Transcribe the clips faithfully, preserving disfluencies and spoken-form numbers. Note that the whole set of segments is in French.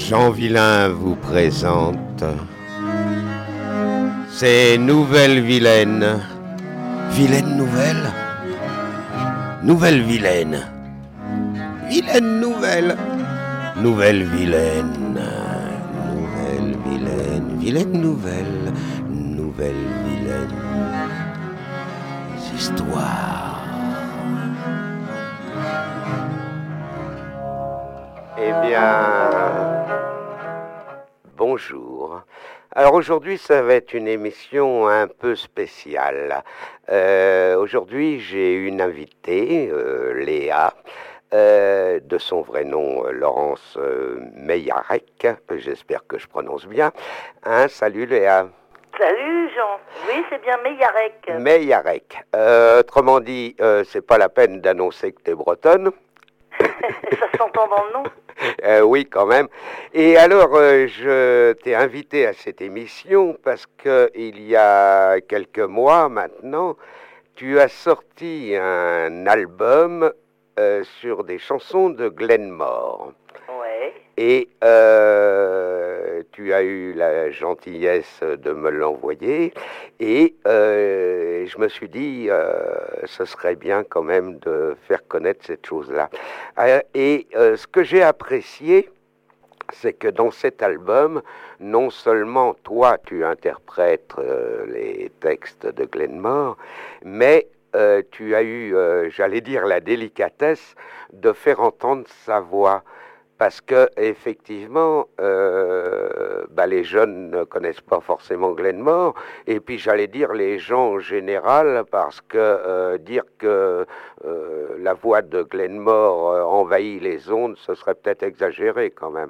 Jean Villain vous présente ces nouvelles vilaines. Vilaine nouvelle, nouvelle vilaine, vilaine nouvelle, nouvelle vilaine, nouvelle vilaine, vilaine nouvelle, nouvelle vilaine histoire. Eh bien, bonjour. Alors aujourd'hui, ça va être une émission un peu spéciale. Euh, aujourd'hui, j'ai une invitée, euh, Léa, euh, de son vrai nom, euh, Laurence euh, Meillarec. J'espère que je prononce bien. Hein, salut Léa. Salut Jean. Oui, c'est bien Meillarec. Meillarec. Euh, autrement dit, euh, c'est pas la peine d'annoncer que t'es bretonne. Ça s'entend dans le nom. Euh, oui, quand même. Et alors, euh, je t'ai invité à cette émission parce que il y a quelques mois maintenant, tu as sorti un album euh, sur des chansons de Glenmore. Ouais. Et euh, tu as eu la gentillesse de me l'envoyer. Et euh, je me suis dit, euh, ce serait bien quand même de faire connaître cette chose-là. Euh, et euh, ce que j'ai apprécié, c'est que dans cet album, non seulement toi, tu interprètes euh, les textes de Glenmore, mais euh, tu as eu, euh, j'allais dire, la délicatesse de faire entendre sa voix. Parce que effectivement, euh, bah, les jeunes ne connaissent pas forcément Glenmore, et puis j'allais dire les gens en général, parce que euh, dire que euh, la voix de Glenmore euh, envahit les ondes, ce serait peut-être exagéré quand même.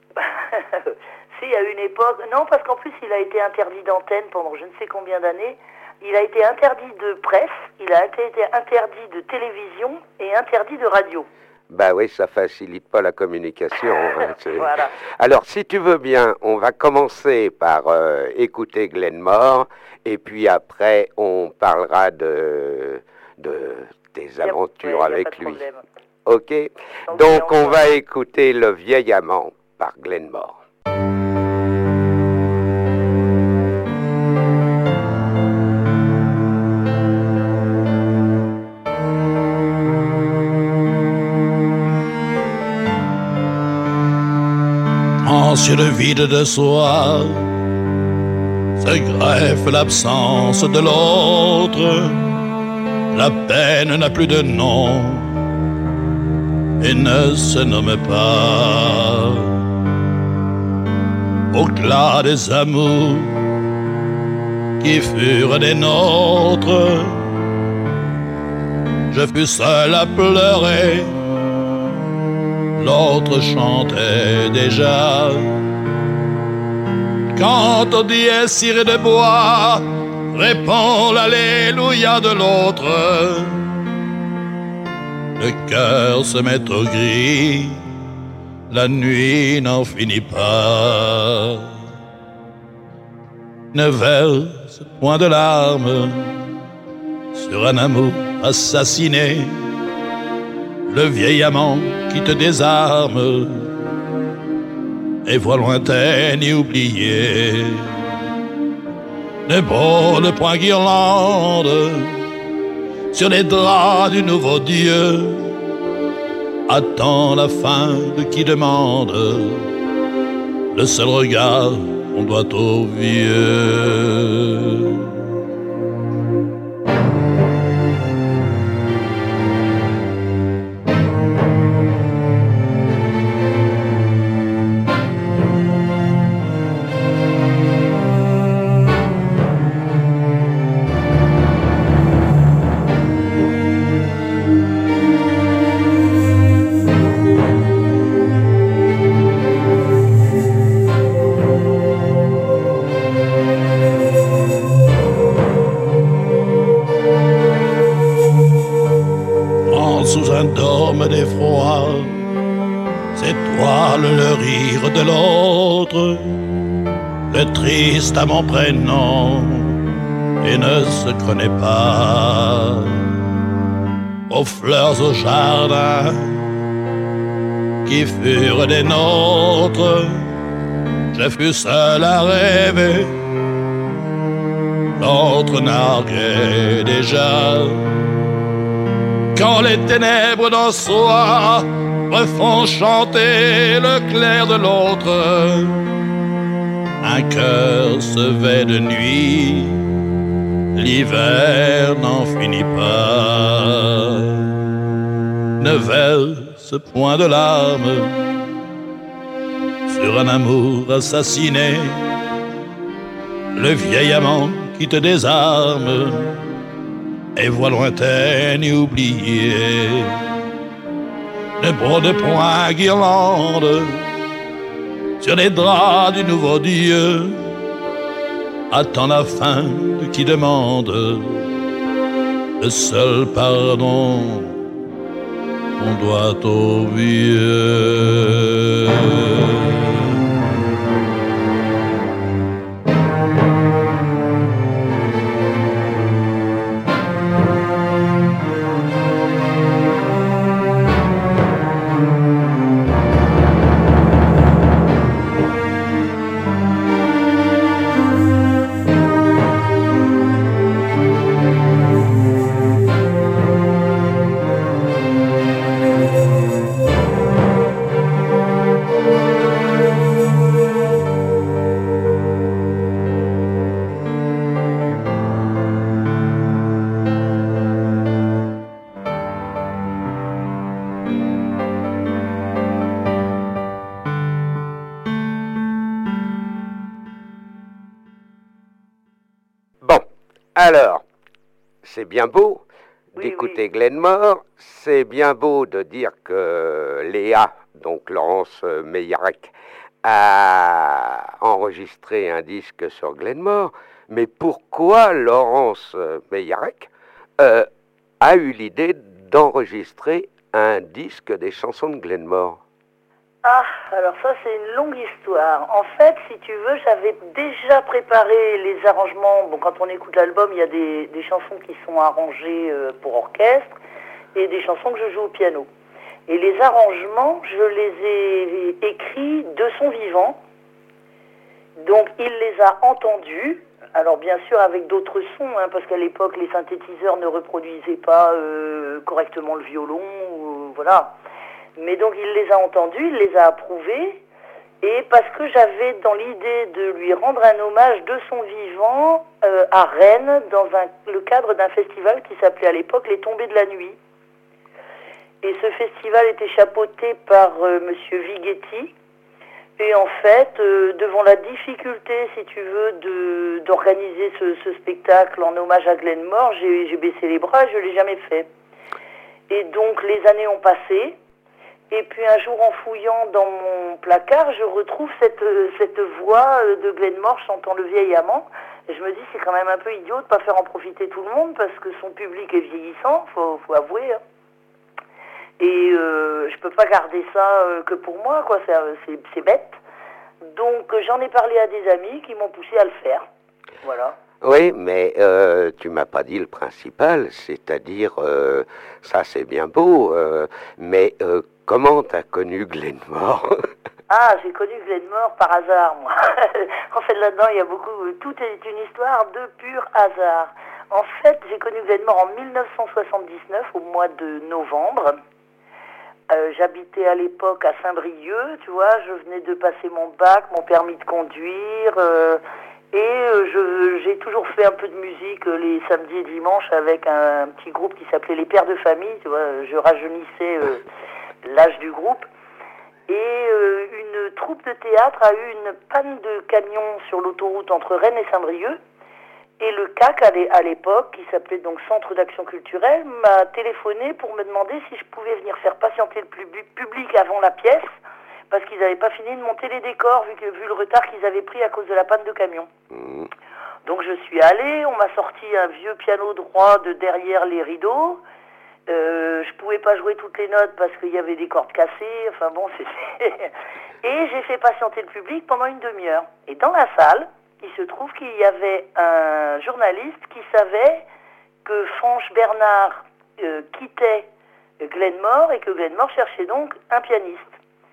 Si, à une époque, non, parce qu'en plus il a été interdit d'antenne pendant je ne sais combien d'années. Il a été interdit de presse, il a été interdit de télévision et interdit de radio. Bah oui, ça facilite pas la communication. Hein, voilà. Alors, si tu veux bien, on va commencer par euh, écouter Glenmore, et puis après, on parlera de, de tes aventures ouais, avec lui. Ok. Donc, Donc on va écouter Le Vieil Amant par Glenmore. En ciel vide de soi se greffe l'absence de l'autre. La peine n'a plus de nom et ne se nomme pas. Au glas des amours qui furent des nôtres, je fus seul à pleurer. L'autre chantait déjà. Quand au dièse ciré de bois répond l'alléluia de l'autre, le cœur se met au gris, la nuit n'en finit pas. Ne verse point de larmes sur un amour assassiné. Le vieil amant qui te désarme et voix lointaine et oubliée. Ne brûle point guirlande sur les draps du nouveau Dieu. Attends la fin de qui demande le seul regard qu'on doit au vieux. Sous un dôme d'effroi s'étoile le rire de l'autre, le triste à mon prénom et ne se connaît pas. Aux fleurs au jardin qui furent des nôtres, je fus seul à rêver. L'autre narguait déjà. Quand les ténèbres d'un soir me font chanter le clair de l'autre, un cœur se vêt de nuit, l'hiver n'en finit pas. Ne verse point de larmes sur un amour assassiné. Le vieil amant qui te désarme et voix lointaine et oubliée. Ne brode point guirlande sur les draps du nouveau Dieu. Attends la fin de qui demande le seul pardon qu'on doit au vieux. Alors, c'est bien beau Oui, d'écouter oui. Glenmore, c'est bien beau de dire que Léa, donc Laurence Meillerac, a enregistré un disque sur Glenmore, mais pourquoi Laurence Meillerac euh, a eu l'idée d'enregistrer un disque des chansons de Glenmore? Ah, alors ça c'est une longue histoire. En fait, si tu veux, j'avais déjà préparé les arrangements. Bon, quand on écoute l'album, il y a des, des chansons qui sont arrangées euh, pour orchestre et des chansons que je joue au piano. Et les arrangements, je les ai écrits de son vivant. Donc il les a entendus. Alors bien sûr avec d'autres sons, hein, parce qu'à l'époque les synthétiseurs ne reproduisaient pas euh, correctement le violon, ou, voilà. Mais donc il les a entendus, il les a approuvés, et parce que j'avais dans l'idée de lui rendre un hommage de son vivant euh, à Rennes, dans un, le cadre d'un festival qui s'appelait à l'époque Les Tombées de la Nuit. Et ce festival était chapeauté par euh, Monsieur Vighetti. Et en fait, euh, devant la difficulté, si tu veux, de, d'organiser ce, ce spectacle en hommage à Glenmore, j'ai, j'ai baissé les bras et je ne l'ai jamais fait. Et donc les années ont passé. Et puis un jour, en fouillant dans mon placard, je retrouve cette, cette voix de Glenmore chantant Le Vieil Amant. Et je me dis, c'est quand même un peu idiot de ne pas faire en profiter tout le monde, parce que son public est vieillissant, il faut, faut avouer. Hein. Et euh, je ne peux pas garder ça euh, que pour moi, quoi. C'est, c'est, c'est bête. Donc j'en ai parlé à des amis qui m'ont poussé à le faire. Voilà. Oui, mais euh, tu m'as pas dit le principal, c'est-à-dire, euh, ça c'est bien beau, euh, mais euh, comment t'as connu Glenmore? Ah, j'ai connu Glenmore par hasard, moi. En fait, là-dedans, il y a beaucoup... Tout est une histoire de pur hasard. En fait, j'ai connu Glenmore en mille neuf cent soixante-dix-neuf, au mois de novembre. Euh, j'habitais à l'époque à Saint-Brieuc, tu vois, je venais de passer mon bac, mon permis de conduire... Euh, Et euh, je, j'ai toujours fait un peu de musique euh, les samedis et dimanches avec un, un petit groupe qui s'appelait Les Pères de Famille, tu vois, je rajeunissais euh, l'âge du groupe. Et euh, une troupe de théâtre a eu une panne de camion sur l'autoroute entre Rennes et Saint-Brieuc. Et le C A C, à l'époque, qui s'appelait donc Centre d'Action Culturelle, m'a téléphoné pour me demander si je pouvais venir faire patienter le public avant la pièce, parce qu'ils n'avaient pas fini de monter les décors, vu, que, vu le retard qu'ils avaient pris à cause de la panne de camion. Mmh. Donc je suis allée, on m'a sorti un vieux piano droit de derrière les rideaux. Euh, je pouvais pas jouer toutes les notes parce qu'il y avait des cordes cassées, enfin bon, c'était... Et j'ai fait patienter le public pendant une demi-heure. Et dans la salle, il se trouve qu'il y avait un journaliste qui savait que Franche Bernard euh, quittait Glenmore et que Glenmore cherchait donc un pianiste.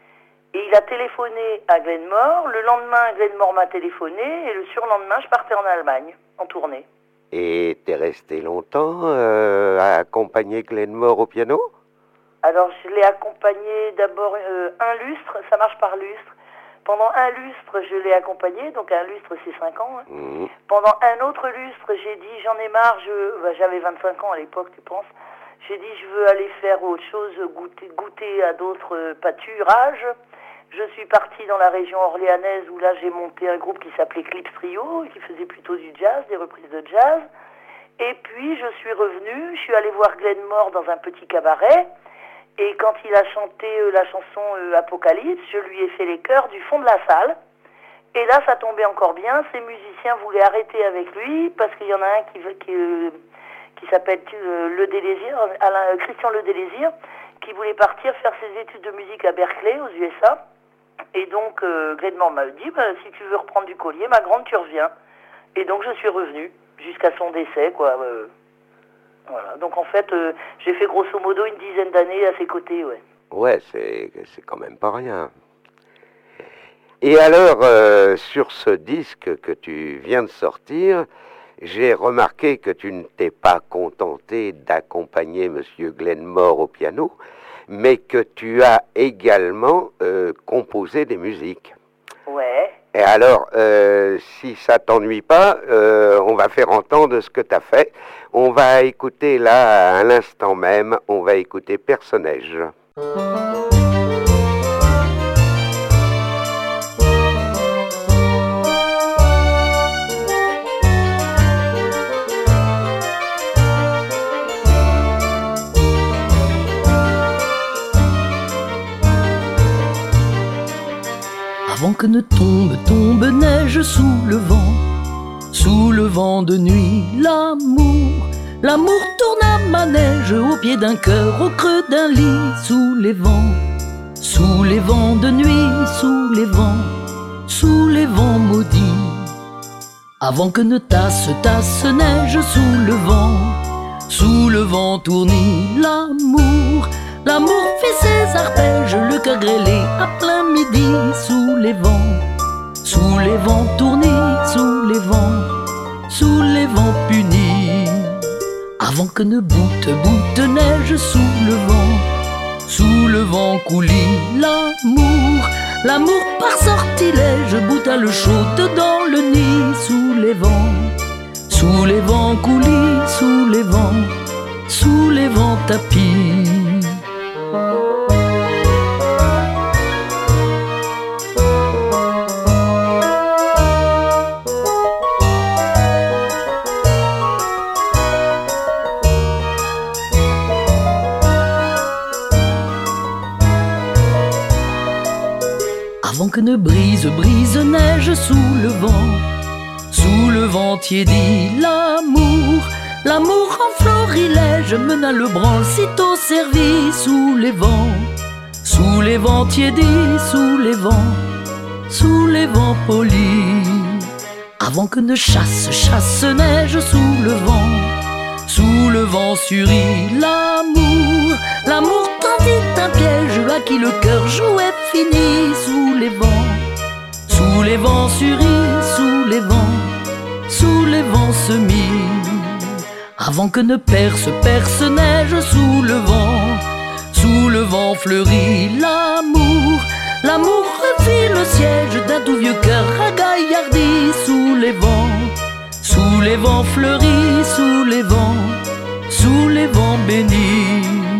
Et il a téléphoné à Glenmore. Le lendemain, Glenmore m'a téléphoné. Et le surlendemain, je partais en Allemagne, en tournée. Et t'es resté longtemps euh, à accompagner Glenmore au piano? Alors, je l'ai accompagné d'abord euh, un lustre. Ça marche par lustre. Pendant un lustre, je l'ai accompagné. Donc, un lustre, c'est cinq ans. Hein. Mmh. Pendant un autre lustre, j'ai dit, j'en ai marre. Je... Bah, j'avais vingt-cinq ans à l'époque, tu penses. J'ai dit, je veux aller faire autre chose, goûter, goûter à d'autres pâturages. Je suis partie dans la région orléanaise où là, j'ai monté un groupe qui s'appelait Clips Trio, qui faisait plutôt du jazz, des reprises de jazz. Et puis, je suis revenue, je suis allée voir Glenmore dans un petit cabaret. Et quand il a chanté euh, la chanson euh, Apocalypse, je lui ai fait les chœurs du fond de la salle. Et là, ça tombait encore bien. Ces musiciens voulaient arrêter avec lui parce qu'il y en a un qui... qui euh, qui s'appelle euh, Le Délésir, Alain, Christian Le Délésir, qui voulait partir faire ses études de musique à Berkeley, aux U S A. Et donc, euh, Glenmore m'a dit, bah, si tu veux reprendre du collier, ma grande, tu reviens. Et donc, je suis revenue, jusqu'à son décès, quoi. Euh, voilà. Donc, en fait, euh, j'ai fait grosso modo une dizaine d'années à ses côtés, ouais. Ouais, c'est, c'est quand même pas rien. Et alors, euh, sur ce disque que tu viens de sortir, j'ai remarqué que tu ne t'es pas contenté d'accompagner Monsieur Glenmore au piano, mais que tu as également euh, composé des musiques. Ouais. Et alors, euh, si ça t'ennuie pas, euh, on va faire entendre ce que tu as fait. On va écouter là, à l'instant même, on va écouter Personnage. Avant que ne tombe, tombe neige sous le vent, sous le vent de nuit, l'amour, l'amour tourne à manège au pied d'un cœur, au creux d'un lit, sous les vents, sous les vents de nuit, sous les vents, sous les vents maudits. Avant que ne tasse, tasse neige sous le vent, sous le vent tournis, l'amour, l'amour fait ses arpèges, le cœur grêlé à plein midi, sous les vents, sous les vents tournis, sous les vents, sous les vents punis. Avant que ne boute, boute neige sous le vent, sous le vent coulis, l'amour, l'amour par sortilège, boute à le chaud dans le nid, sous les vents, sous les vents coulis, sous les vents, sous les vents tapis. Avant que ne brise, brise neige sous le vent, sous le vent tiédi, l'amour, l'amour en florilège mena le branle sitôt servi, sous les vents, sous les vents tiédis, sous les vents, sous les vents polis. Avant que ne chasse, chasse neige sous le vent, sous le vent suri, l'amour, l'amour tendit un piège à qui le cœur jouait fini, sous les vents, sous les vents suri, sous les vents, sous les vents semis. Avant que ne perce, perce neige sous le vent, sous le vent fleuri, l'amour, l'amour refit le siège d'un tout vieux cœur ragaillardi, sous les vents, sous les vents fleuris, sous les vents, sous les vents bénis.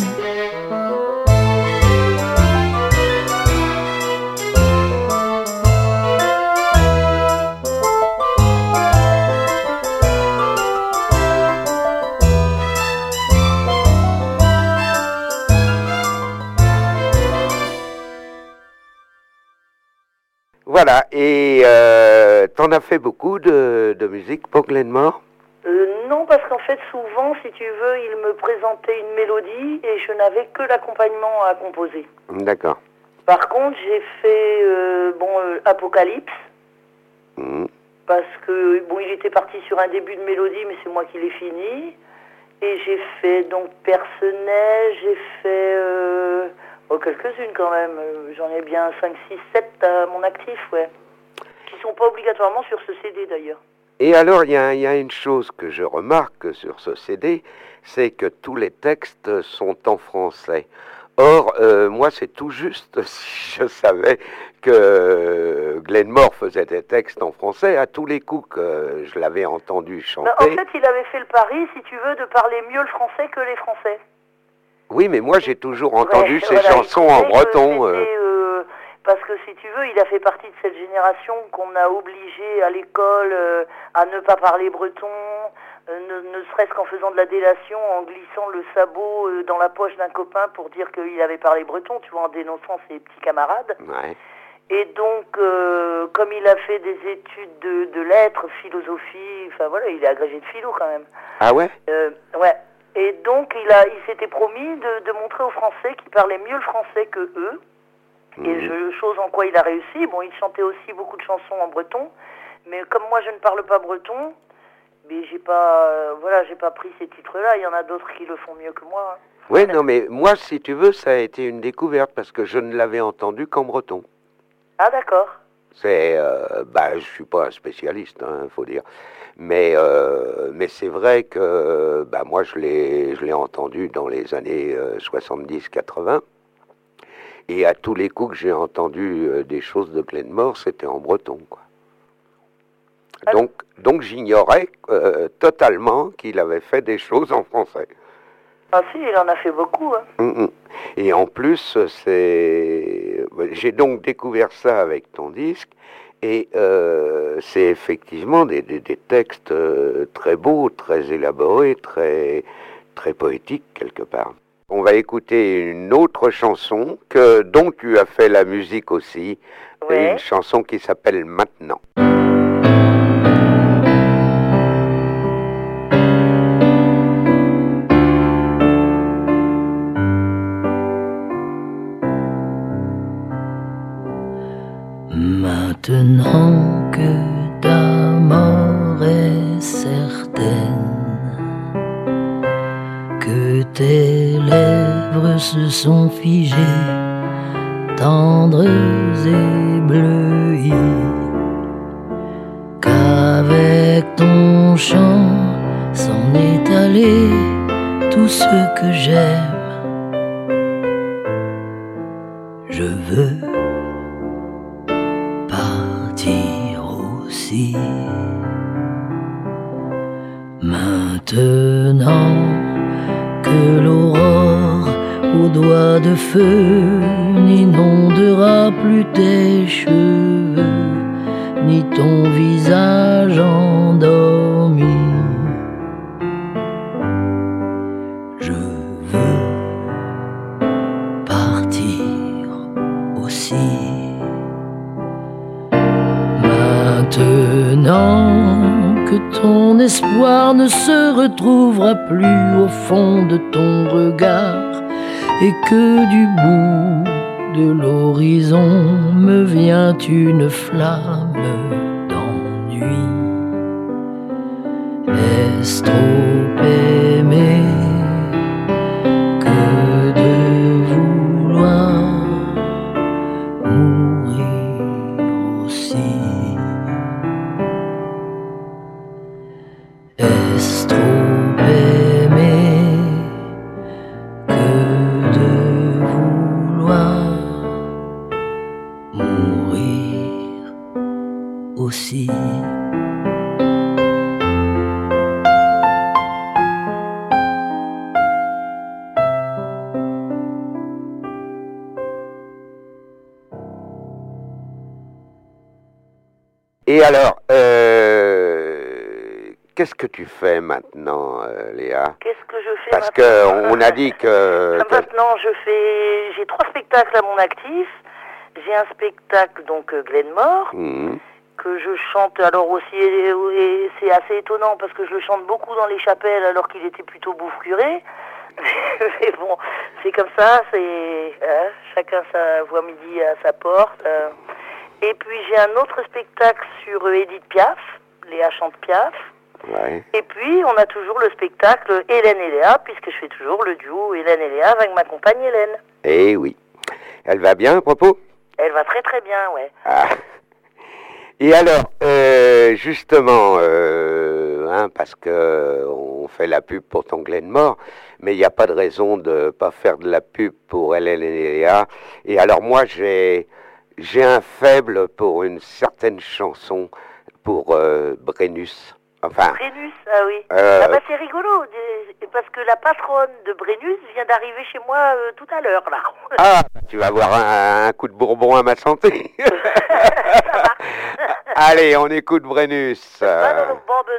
Voilà, et euh, t'en as fait beaucoup de, de musique pour Glenmore? euh, Non, parce qu'en fait, souvent, si tu veux, il me présentait une mélodie et je n'avais que l'accompagnement à composer. D'accord. Par contre, j'ai fait, euh, bon, euh, Apocalypse, mmh. parce que, bon, il était parti sur un début de mélodie, mais c'est moi qui l'ai fini. Et j'ai fait, donc, Personnage, j'ai fait... Euh, Oh, quelques-unes quand même. Euh, J'en ai bien cinq, six, sept à mon actif, ouais. Qui sont pas obligatoirement sur ce C D d'ailleurs. Et alors, il y, y a une chose que je remarque sur ce C D, c'est que tous les textes sont en français. Or, euh, moi, c'est tout juste si je savais que Glenn Moore faisait des textes en français à tous les coups que je l'avais entendu chanter. Ben, en fait, il avait fait le pari, si tu veux, de parler mieux le français que les Français. Oui, mais moi, j'ai toujours entendu Ouais, ces voilà, chansons en breton. Euh... Euh, parce que, si tu veux, il a fait partie de cette génération qu'on a obligé à l'école euh, à ne pas parler breton, euh, ne, ne serait-ce qu'en faisant de la délation, en glissant le sabot euh, dans la poche d'un copain pour dire qu'il avait parlé breton, tu vois, en dénonçant ses petits camarades. Ouais. Et donc, euh, comme il a fait des études de, de lettres, philosophie, enfin voilà, il est agrégé de philo quand même. Ah ouais euh, Ouais. Et donc, il, a, il s'était promis de, de montrer aux Français qu'il parlait mieux le français que eux. Mmh. Et je, chose en quoi il a réussi. Bon, il chantait aussi beaucoup de chansons en breton. Mais comme moi, je ne parle pas breton, mais j'ai pas, euh, voilà, j'ai pas pris ces titres-là. Il y en a d'autres qui le font mieux que moi. Hein. Oui, non, mais moi, si tu veux, ça a été une découverte parce que je ne l'avais entendu qu'en breton. Ah, d'accord. C'est, euh, bah, je suis pas un spécialiste, hein, faut dire, mais euh, mais c'est vrai que bah moi je l'ai je l'ai entendu dans les années euh, soixante-dix quatre-vingts et à tous les coups que j'ai entendu euh, des choses de Glenn Moore, c'était en breton, quoi. Ah. Donc donc j'ignorais euh, totalement qu'il avait fait des choses en français. Ah si, il en a fait beaucoup. Hein. Mmh. Et en plus, c'est... j'ai donc découvert ça avec ton disque, et euh, c'est effectivement des, des, des textes euh, très beaux, très élaborés, très, très poétiques quelque part. On va écouter une autre chanson que, dont tu as fait la musique aussi, ouais. Une chanson qui s'appelle Maintenant. Maintenant que ta mort est certaine, que tes lèvres se sont figées, tendres et bleuies, qu'avec ton chant s'en est allé tout ce que j'aime, je veux aussi. Maintenant que l'aurore aux doigts de feu n'inondera plus tes cheveux, ni ton visage endormi, je veux partir aussi. Maintenant que ton espoir ne se retrouvera plus au fond de ton regard et que du bout de l'horizon me vient une flamme d'ennui, est-ce trop aimer que de vouloir mourir aussi? Est-ce trop aimer que de vouloir mourir aussi? Et alors, euh, qu'est-ce que tu fais maintenant, euh, Léa? Qu'est-ce que je fais Parce maintenant? qu'on a dit que... Maintenant, je fais... J'ai trois spectacles à mon actif. J'ai un spectacle, donc, Glenn Moore, mmh. que je chante, alors aussi, et, et c'est assez étonnant, parce que je le chante beaucoup dans les chapelles, alors qu'il était plutôt bouffe-curé. Mais bon, c'est comme ça, c'est... Hein, chacun sa voix midi à sa porte. Euh. Et puis j'ai un autre spectacle sur Edith Piaf, Léa chante Piaf. Ouais. Et puis on a toujours le spectacle Hélène et Léa, puisque je fais toujours le duo Hélène et Léa avec ma compagne Hélène. Eh oui. Elle va bien à propos? Elle va très très bien, ouais. Ah. Et alors, euh, justement, euh, hein, parce que on fait la pub pour ton Glenmore, mais il n'y a pas de raison de pas faire de la pub pour L L D A. Et alors moi, j'ai j'ai un faible pour une certaine chanson, pour euh, Brennus. Enfin. Brennus, ah oui. Euh, ah bah c'est rigolo, parce que la patronne de Brennus vient d'arriver chez moi euh, tout à l'heure, là. Ah, tu vas avoir un, un coup de bourbon à ma santé. Ça marche. Allez, on écoute Brennus. Battle of Bourbon.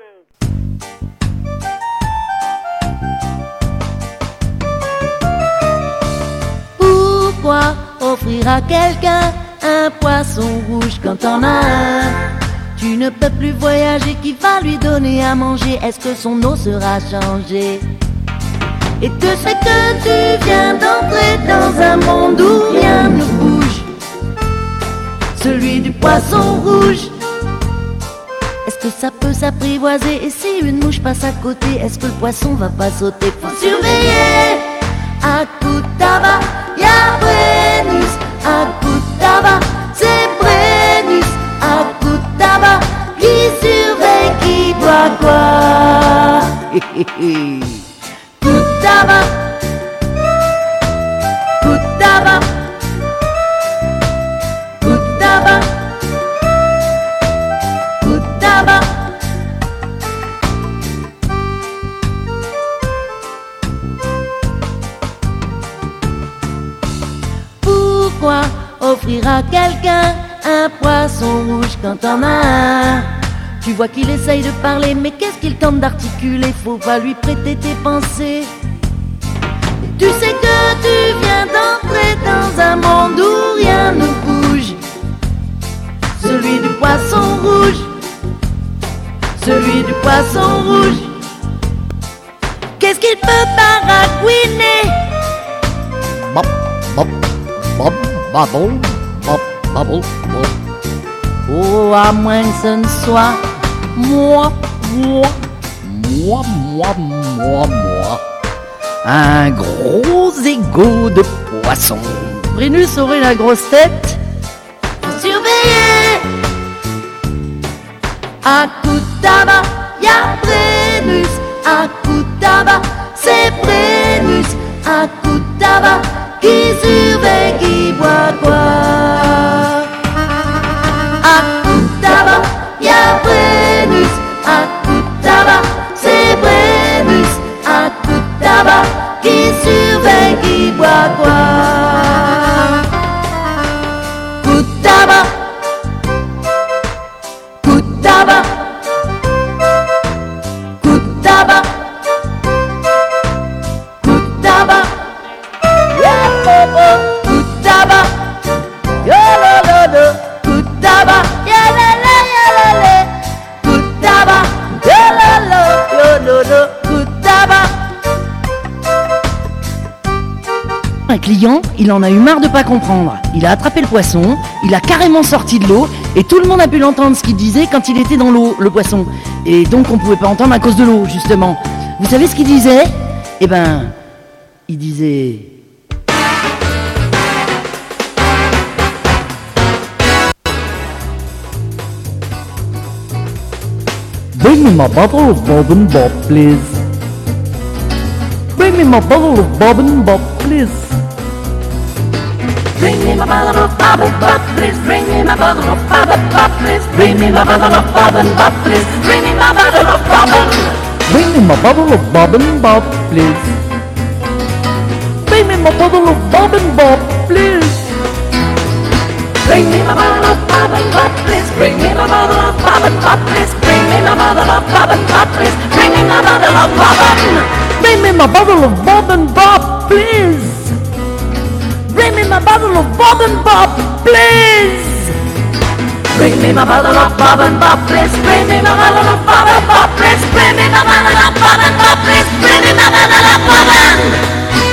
Pourquoi offrir à quelqu'un un poisson rouge quand t'en as un? Tu ne peux plus voyager, qui va lui donner à manger? Est-ce que son eau sera changée? Et tu sais que tu viens d'entrer dans un monde où rien ne bouge, celui du poisson rouge. Est-ce que ça peut s'apprivoiser? Et si une mouche passe à côté, est-ce que le poisson va pas sauter? Faut surveiller. À coup de tabac, y'a Brennus. À coup de tabac, c'est Brennus. À coup de tabac, qui surveille qui boit quoi? Coup de tabac, coup de tabac, coup de tabac, coup de tabac. Pourquoi offrir à quelqu'un un poisson rouge quand t'en as un? Tu vois qu'il essaye de parler, mais qu'est-ce qu'il tente d'articuler? Faut pas lui prêter tes pensées. Et tu sais que tu viens d'entrer dans un monde où rien ne bouge, celui du poisson rouge, celui du poisson rouge. Qu'est-ce qu'il peut baragouiner? Bop, bop, bop, bubble, bop, bubble, bop. Oh, à moins que ce ne soit moi, moi, Moi, moi, moi, moi. un gros égo de poisson. Brennus aurait la grosse tête. Surveillez. À coup de tabac, y'a Brennus. À coup de tabac, c'est Brennus. À coup de tabac, qui surveille qui boit quoi? À coup de tabac, y'a Brennus. À coup de tabac, c'est Brennus. À coup de tabac, qui surveille qui boit quoi? Coup de tabac, coup de tabac, coup de tabac, coup de tabac, coup de tabac, yo lo lo lo, coup de tabac, ya la la ya la la, coup de tabac, yo lo lo yo lo lo, coup de tabac. Un client, il en a eu marre de pas comprendre. Il a attrapé le poisson, il a carrément sorti de l'eau, et tout le monde a pu l'entendre ce qu'il disait quand il était dans l'eau, le poisson. Et donc on pouvait pas entendre à cause de l'eau, justement. Vous savez ce qu'il disait? Eh ben, il disait... Bring me my bottle of Bob and Bob, please. Bring me my bottle of Bob and Bob, please. Bring me my bottle of Bob and Bob, please. Bring me my bottle of Bob and Bob, please. Bring me my bottle of Bob and Bob, please. Bring me my bottle of Bob and... Bring me my bottle of Bob and Bob, please. Bring me my bottle of Bob and Bob, please. Bring me my bottle of Bob and Bob, please. Bring me my bottle of Bob and Bob, please. Bring me my bottle of Bob and Bob, please. Bring me my bottle of Bob and... Bring me my bottle of Bob and Bob, please. Bring me my bottle of Bob and Bob, please. Bring me my bottle of Bob and Bob, please. Bring me my bottle of Bob and Bob, please. Bring me my bottle of Bob and Bob, please. Bring me my bottle of Bob and...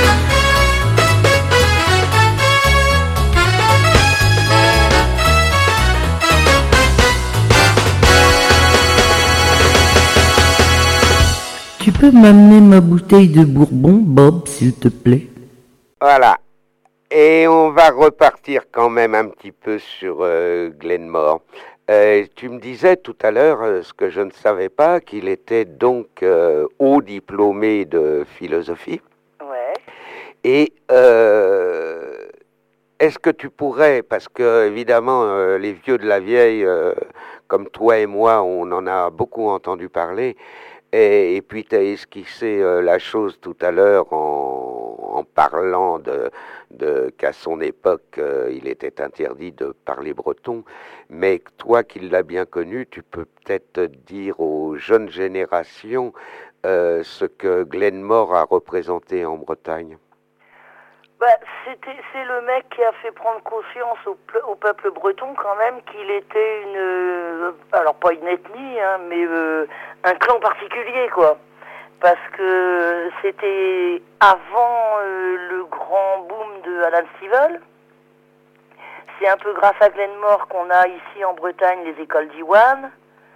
Tu peux m'amener ma bouteille de bourbon, Bob, s'il te plaît? Voilà. Et on va repartir quand même un petit peu sur euh, Glenmore. Euh, tu me disais tout à l'heure, euh, ce que je ne savais pas, qu'il était donc euh, haut diplômé de philosophie. Ouais. Et euh, est-ce que tu pourrais, parce que évidemment euh, les vieux de la vieille, euh, comme toi et moi, on en a beaucoup entendu parler, et, et puis tu as esquissé euh, la chose tout à l'heure en, en parlant de, de qu'à son époque euh, il était interdit de parler breton, mais toi qui l'as bien connu, tu peux peut-être dire aux jeunes générations euh, ce que Glenmore a représenté en Bretagne. Bah, c'était, c'est le mec qui a fait prendre conscience au, au peuple breton quand même qu'il était une, euh, alors pas une ethnie, hein, mais euh, un clan particulier quoi. Parce que c'était avant euh, le grand boom de Alan Stivell. C'est un peu grâce à Glenmore qu'on a ici en Bretagne les écoles d'Iwan.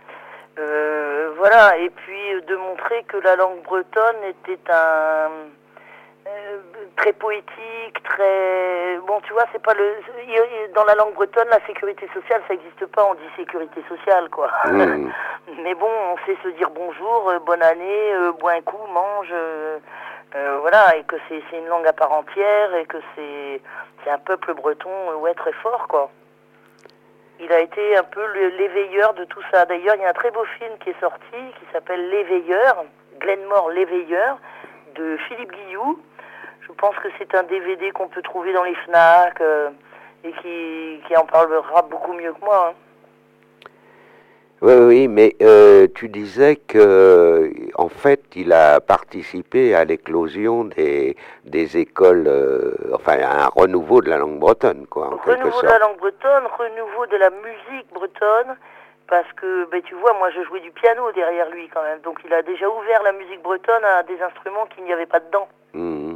Euh, voilà, et puis de montrer que la langue bretonne était un... Euh, très poétique, très... Bon, tu vois, c'est pas le... Dans la langue bretonne, la sécurité sociale, ça n'existe pas, on dit sécurité sociale, quoi. Mmh. Mais bon, on sait se dire bonjour, euh, bonne année, euh, bois un coup, mange, euh, euh, voilà, et que c'est, c'est une langue à part entière, et que c'est, c'est un peuple breton, euh, ouais, très fort, quoi. Il a été un peu le, l'éveilleur de tout ça. D'ailleurs, il y a un très beau film qui est sorti, qui s'appelle L'éveilleur, Glenmore l'éveilleur, de Philippe Guilloux. Je pense que c'est un D V D qu'on peut trouver dans les FNAC euh, et qui, qui en parlera beaucoup mieux que moi. Hein. Oui, oui, mais euh, tu disais que, en fait, il a participé à l'éclosion des, des écoles, euh, enfin, à un renouveau de la langue bretonne, quoi, en quelque renouveau sorte. de la langue bretonne, renouveau de la musique bretonne, parce que, ben, tu vois, moi, je jouais du piano derrière lui, quand même. Donc, il a déjà ouvert la musique bretonne à des instruments qu'il n'y avait pas dedans. Mmh.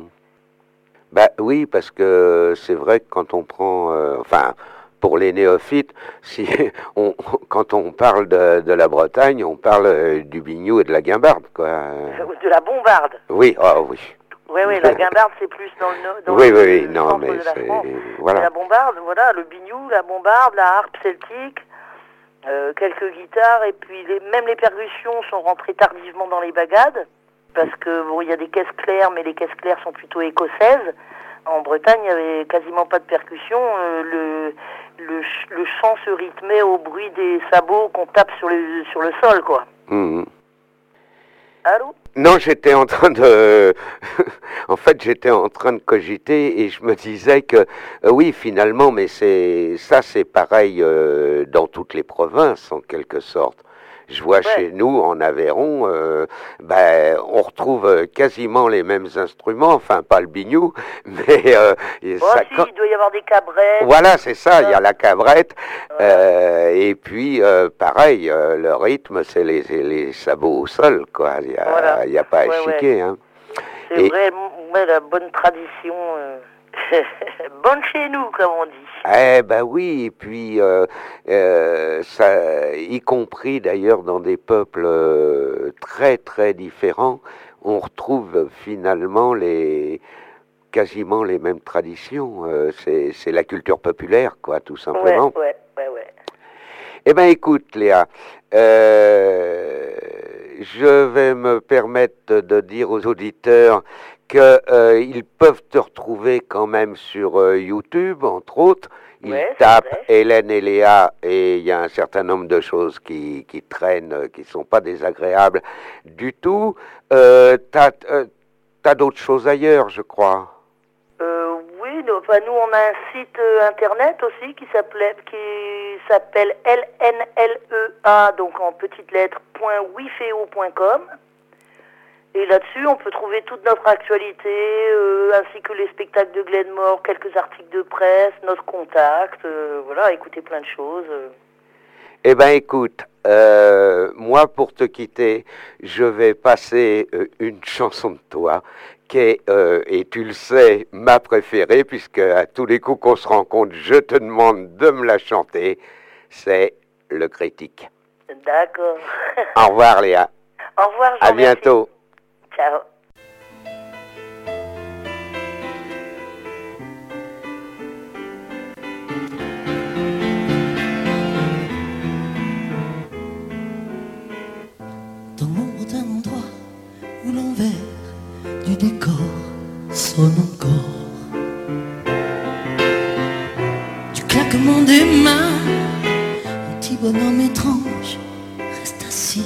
Bah oui, parce que c'est vrai que quand on prend, euh, enfin, pour les néophytes, si on, quand on parle de, de la Bretagne, on parle euh, du biniou et de la guimbarde, quoi. De la bombarde. Oui, ah oh, oui. Oui, oui, la guimbarde, c'est plus dans le, dans oui, le, oui, oui, le non, centre mais de la c'est... France. Voilà. Et la bombarde, voilà, le biniou, la bombarde, la harpe celtique, euh, quelques guitares, et puis les, même les percussions sont rentrées tardivement dans les bagades. Parce que bon, il y a des caisses claires, mais les caisses claires sont plutôt écossaises. En Bretagne, il n'y avait quasiment pas de percussion. Euh, le, le, le chant se rythmait au bruit des sabots qu'on tape sur le, sur le sol, quoi. Mmh. Allô ? Non, j'étais en train de... en fait, j'étais en train de cogiter et je me disais que, euh, oui, finalement, mais c'est ça, c'est pareil euh, dans toutes les provinces, en quelque sorte. Je vois ouais. Chez nous, en Aveyron, euh, ben, on retrouve quasiment les mêmes instruments, enfin pas le biniou, mais... Euh, oh ça, si, il doit y avoir des cabrettes. Voilà, c'est ça, il ouais. y a la cabrette, ouais. euh, et puis euh, pareil, euh, le rythme, c'est les, les sabots au sol, quoi, il n'y a, voilà. y a pas à ouais, chiquer. Ouais. Hein. C'est et... vrai, ouais, la bonne tradition... Euh... bonne chez nous, comme on dit. Eh ben oui, et puis euh, euh, ça, y compris d'ailleurs dans des peuples euh, très très différents, on retrouve finalement les quasiment les mêmes traditions. Euh, c'est, c'est la culture populaire, quoi, tout simplement. Ouais, ouais, ouais, ouais. Eh ben écoute, Léa, euh, je vais me permettre de dire aux auditeurs qu'ils euh, peuvent te retrouver quand même sur euh, YouTube, entre autres. Ils ouais, tapent Hélène et Léa et il y a un certain nombre de choses qui, qui traînent, qui ne sont pas désagréables du tout. Euh, t'as, euh, t'as d'autres choses ailleurs, je crois. Euh, oui, nous, enfin, nous on a un site euh, internet aussi qui s'appelle, qui s'appelle L N L E A, donc en petites lettres, .wifeo point com. Et là-dessus, on peut trouver toute notre actualité, euh, ainsi que les spectacles de Glenmore, quelques articles de presse, notre contact, euh, voilà, écouter plein de choses. Euh. Eh ben, écoute, euh, moi, pour te quitter, je vais passer euh, une chanson de toi, qui est, euh, et tu le sais, ma préférée, puisque à tous les coups qu'on se rencontre, je te demande de me la chanter, c'est Le Critique. D'accord. Au revoir, Léa. Au revoir, Jean. À bientôt. Ciao. du décor sonne encore. Du claquement des mains, un petit bonhomme étrange reste assis.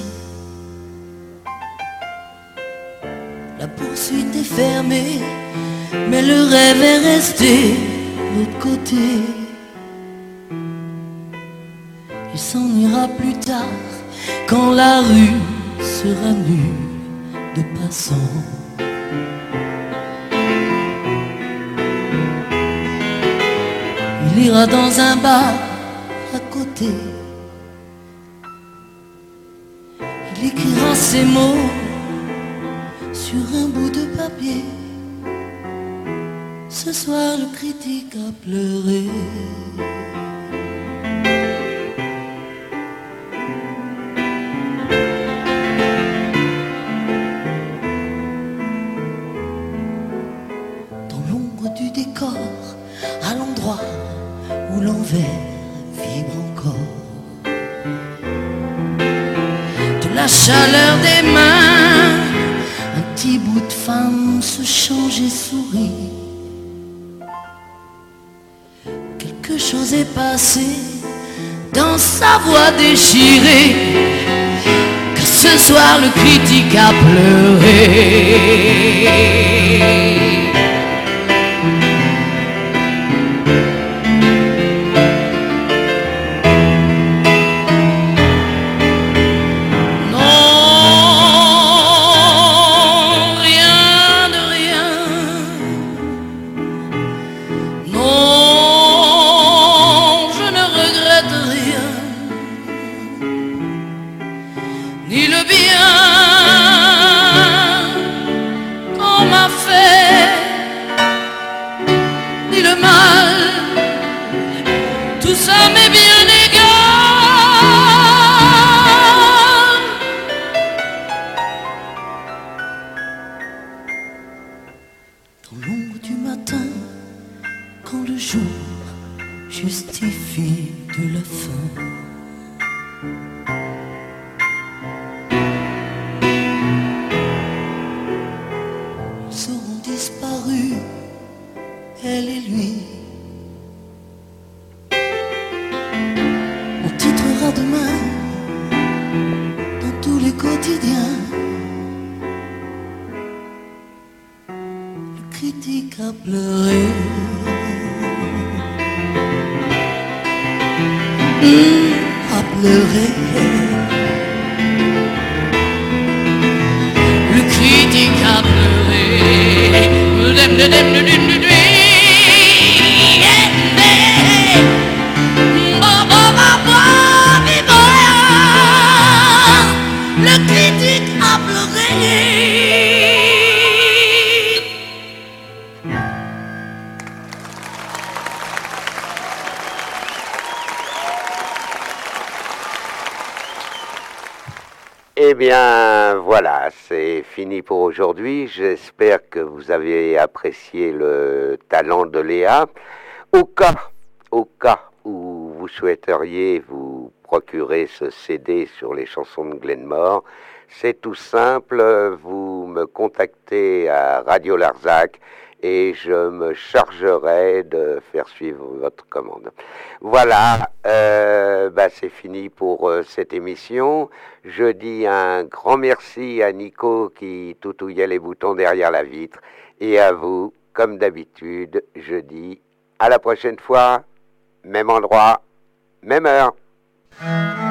La poursuite est fermée, mais le rêve est resté de l'autre côté. Il s'en ira plus tard quand la rue sera nue de passants. Il ira dans un bar à côté. Il écrira ses mots sur un bout de papier. Ce soir le critique a pleuré. Dans l'ombre du décor, à l'endroit où l'envers vibre encore, de la chaleur des mains, un petit bout de femme se change et sourit. Quelque chose est passé dans sa voix déchirée, que ce soir le critique a pleuré. Dans l'ombre du matin, quand le jour justifie de la fin, ils seront disparus, elle et lui. On titrera demain dans tous les quotidiens. Critique a pleuré, mmh, a pleuré. Le critique a pleuré. Le critique a pleuré. Eh bien, voilà, c'est fini pour aujourd'hui. J'espère que vous avez apprécié le talent de Léa. Au cas, au cas où vous souhaiteriez vous procurer ce C D sur les chansons de Glenmore, c'est tout simple, vous me contactez à Radio Larzac et je me chargerai de faire suivre votre commande. Voilà, euh, bah c'est fini pour euh, cette émission. Je dis un grand merci à Nico qui toutouillait les boutons derrière la vitre. Et à vous, comme d'habitude, je dis à la prochaine fois, même endroit, même heure.